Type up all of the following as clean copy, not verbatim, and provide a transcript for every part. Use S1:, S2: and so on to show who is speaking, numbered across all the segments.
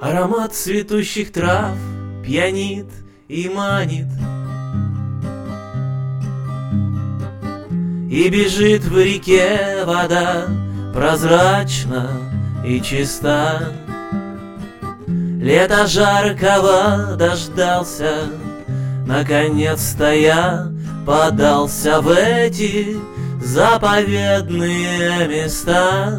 S1: Аромат цветущих трав пьянит и манит, и бежит в реке вода прозрачна и чиста. Лето жаркого дождался, наконец-то я подался в эти заповедные места.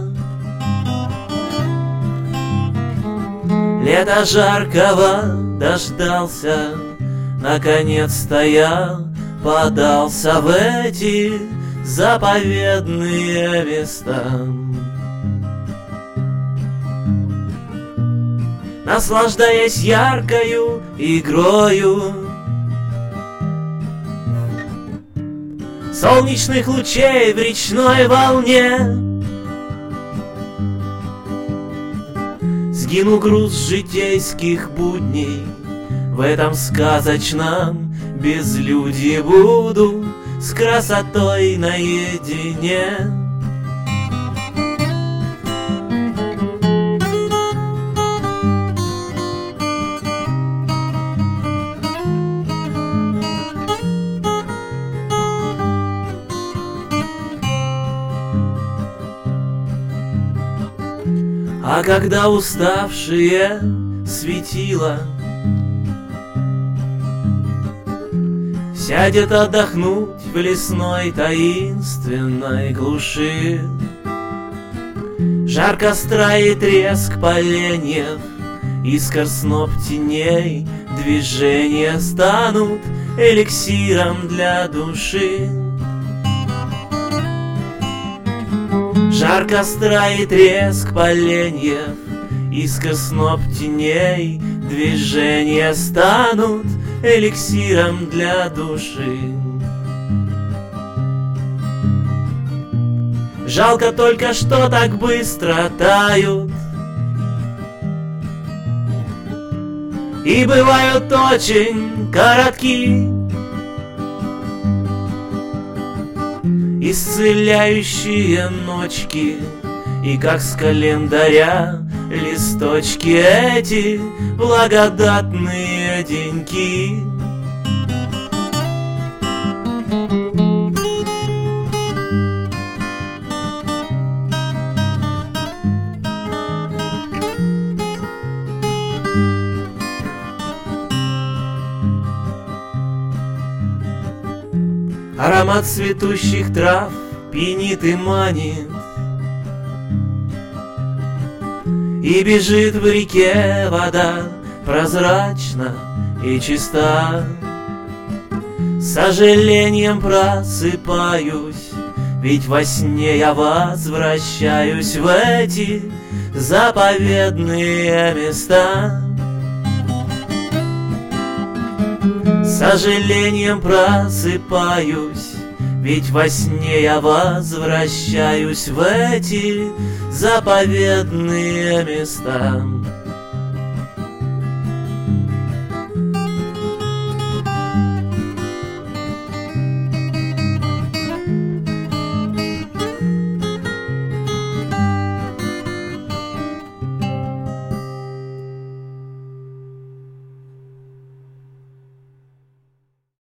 S1: Лето жаркого дождался, наконец-то я подался в эти заповедные места. Наслаждаясь яркою игрою солнечных лучей в речной волне, сгину груз житейских будней, в этом сказочном безлюдье буду с красотой наедине. А когда уставшие светила сядет отдохнуть в лесной таинственной глуши, жар костра и треск поленьев, искр сноп теней, движения станут эликсиром для души. Жар костра и треск поленьев, искр сноп теней, движения станут эликсиром для души. Жалко только, что так быстро тают и бывают очень коротки исцеляющие ночки, и как с календаря листочки эти благодатные деньки. Аромат цветущих трав пьянит и манит, и бежит в реке вода прозрачна и чиста. С сожалением просыпаюсь, ведь во сне я возвращаюсь в эти заповедные места. С сожалением просыпаюсь, ведь во сне я возвращаюсь в эти заповедные места.